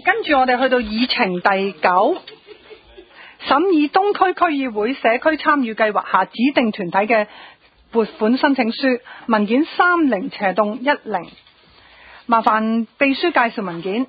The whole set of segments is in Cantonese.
跟住我哋去到議程第9，審議東區區議會社區參與計劃下指定團體嘅撥款申請書文件30/10，麻煩秘書介紹文件。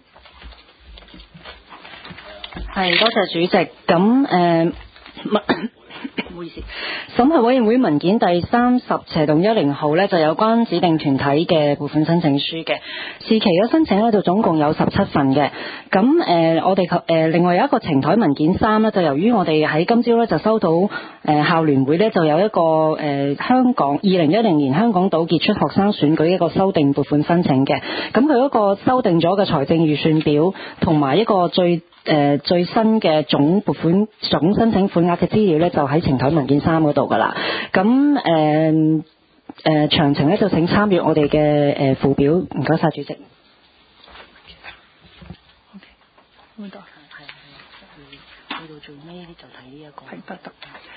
係，多謝主席。咁唔好意思，審核委員會文件第30/10號呢，就有關指定團體嘅撥款申請書嘅是期嘅申請呢，就總共有17份嘅。咁我哋另外有一個呈台文件3呢，就由於我哋喺今朝呢，就收到校聯會呢，就有一個香港2010年香港島傑出學生選舉一個修訂撥款申請嘅。咁佢嗰個修訂咗嘅財政預算表同埋一個最新嘅總撥款總申請款額嘅資料呢，就喺呈台文件3嗰度噶啦。咁詳情呢，就請參閱我哋嘅附表。唔該晒主席。 呢度去到最尾就睇呢一個。 係得。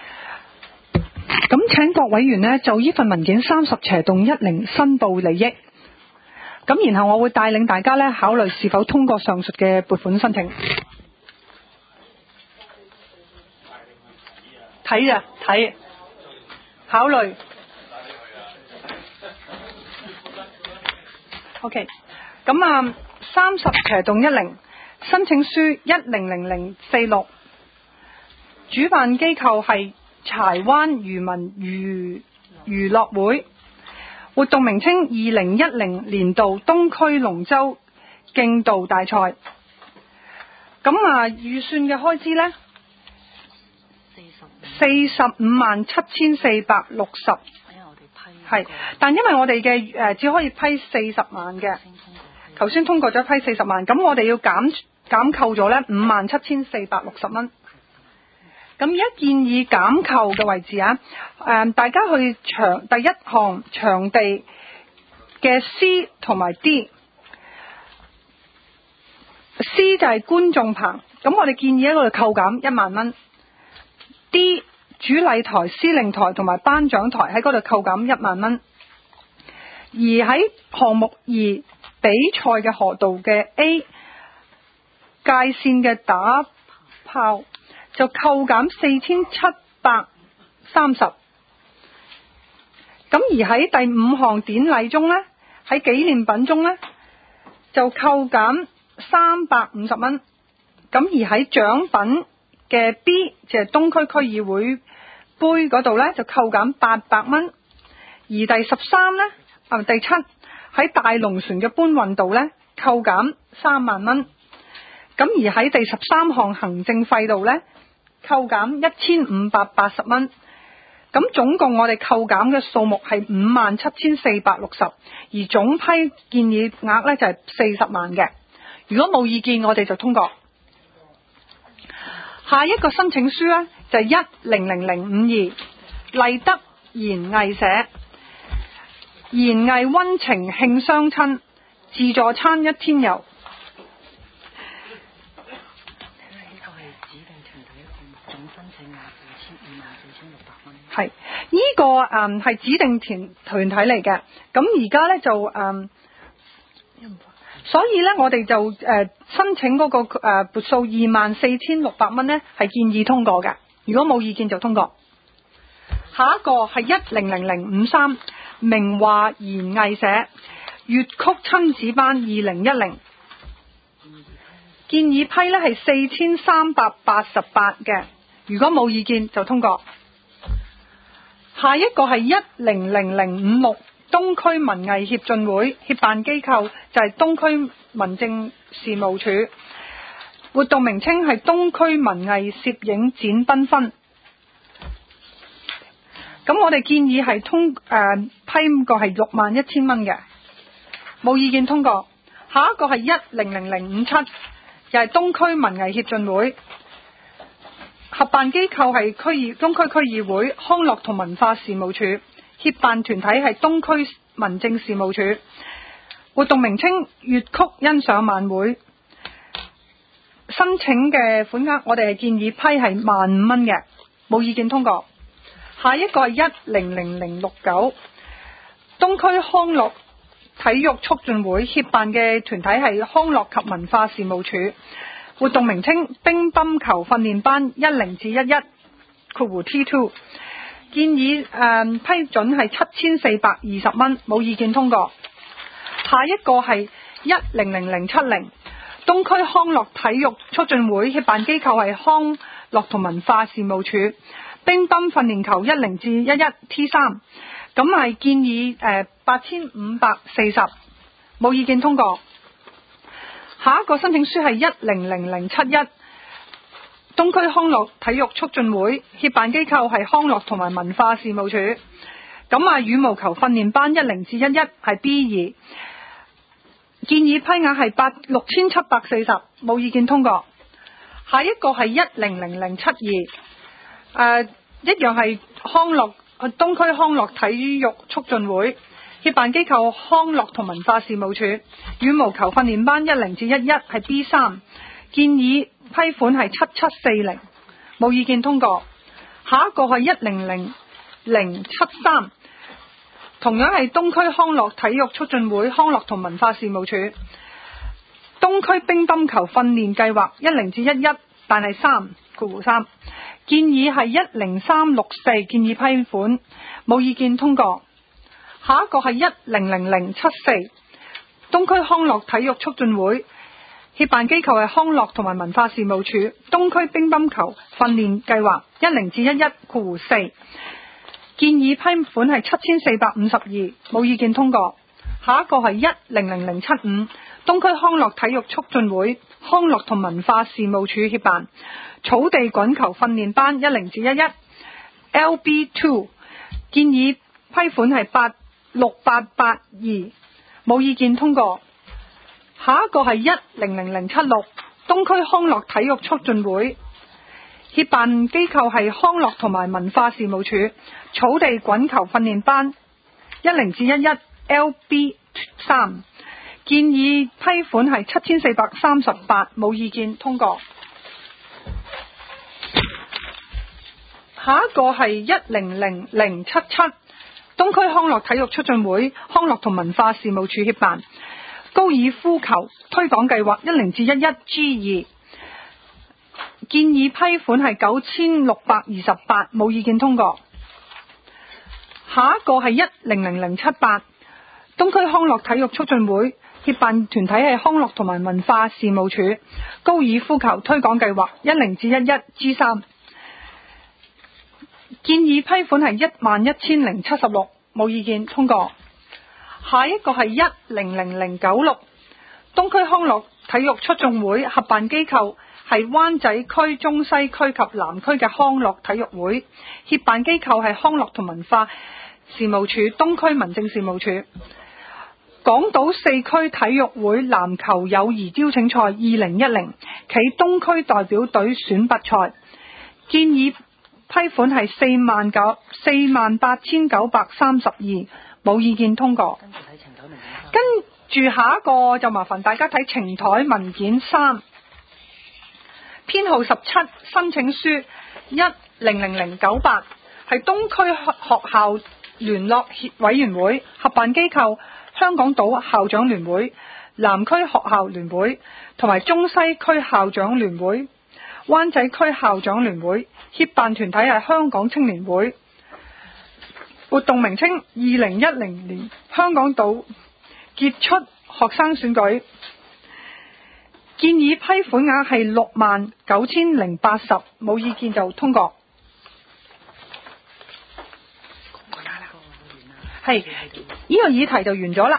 咁請各委員呢，就呢份文件30/10申報利益。咁然後我會帶領大家呢，考慮是否通過上述嘅撥款申請。睇考慮。OK， 咁30/10申請書100046，主辦機構係柴灣漁民娛樂會，活動名稱2010年度東區龍舟競渡大賽。咁預算嘅開支呢，457,460。係，但因為我哋嘅只可以批40萬嘅，頭先通過咗批40萬，咁我哋要減扣咗呢57,460蚊。咁而家建議減扣嘅位置大家去第一項場地嘅 C 同埋 D。C 就係觀眾棚，咁我哋建議喺嗰度扣減1萬蚊。D 主禮台、司令台同埋頒獎台喺嗰度扣減1萬蚊。而喺項目2比賽嘅河道嘅 A 界線嘅打炮就扣減4,730。咁而喺第5項典禮中呢，喺紀念品中呢，就扣減350蚊。咁而喺獎品嘅 B 就係東區區議會杯嗰度呢，就扣減800蚊。而第13呢，第7喺大龍船嘅搬運道呢，扣減3萬蚊。咁而喺第13項行政費度呢，扣減1580蚊。咁總共我哋扣減嘅數目係57,460，而總批建議額呢，就係40萬嘅。如果冇意見，我哋就通過。下一個申請書呢，就係100052麗德賢藝社賢藝溫情慶相親自助餐1天遊。係呢個係指定團體嚟嘅，咁而家呢，就所以呢，我哋就申請嗰個撥數24,600蚊呢，係建議通過嘅。如果冇意見就通過。下一個係100053明華賢藝社粵曲親子班2010，建議批呢係4,388嘅。如果冇意見就通過。下一個係100056東區文藝協進會，協辦機構就係東區民政事務處，活動名稱係東區文藝攝影展繽紛。咁我哋建議係批個係61,000蚊嘅，冇意見通過。下一個係100057，就係東區文藝協進會，合辦機構係東區區議會康樂同文化事務處，協辦團體係東區民政事務處，活動名稱粵曲欣賞晚會。申請嘅款額我哋係建議批係15,000蚊嘅，冇意見通過。下一個係100069東區康樂體育促進會，協辦嘅團體係康樂及文化事務署，活動名稱乒乓球訓練班10至11T2， 建議批准係7420蚊，冇意見通過。下一個係100070東區康樂體育促進會，協辦機構係康樂同文化事務署，乒乓訓練球10至11 T3， 咁係建議8540，冇意見通過。下一個申請書係100071東區康樂體育促進會，協辦機構係康樂同埋文化事務署，咁羽毛球訓練班10至11係 B2，建議批額係6740，冇意見通過。下一個係100072，一樣係東區康樂體育促進會，協辦機構康樂同文化事務署，羽毛球訓練班10至11係 B3，建議批款係7740，冇意見通過。下一個係100073，同樣係東區康樂體育促進會，康樂同文化事務署，東區乒乓球訓練計劃10至11，但係3，建議係10364，建議批款，冇意見通過。下一個係100074東區康樂體育促進會，協辦機構係康樂同埋文化事務署，東區乒乓球訓練計劃10至11，4，建議批款係7452，冇意見通過。下一個係10075東區康樂體育促進會，康樂同文化事務署協辦草地滾球訓練班10至11 LB2， 建議批款係6882，冇意見通過。下一個係10076東區康樂體育促進會，協辦機構係康樂同埋文化事務署，草地滾球訓練班10至11 LB3， 建議批款係7438，冇意見通過。下一個係10077東區康樂體育促進會，康樂同文化事務署協辦高爾夫球推廣計劃10至11 G2， 建議批款係9628，冇意見通過。下一個係10078東區康樂體育促進會，協辦團體係康樂同埋文化事務署，高爾夫球推廣計劃10至11 G3， 建議批款係11076，冇意見通過。下一個係10096東區康樂體育促進會，合辦機構係灣仔區、中西區及南區嘅康樂體育會，協辦機構係康樂同文化事務處、東區民政事務處。港島四區體育會籃球友誼邀請賽2010暨東區代表隊選拔賽，建議批款係48932，冇意見通過。跟住下一個就麻煩大家睇呈台文件3，編號17申請書1000098，係東區學校聯絡委員會，合辦機構香港島校長聯會、南區學校聯會同埋中西區校長聯會、灣仔區校長聯會，協辦團體係香港青年會。活動名稱2010年香港島傑出學生選舉，建議批款額係69080，冇意見就通過。係呢個議題就完咗啦。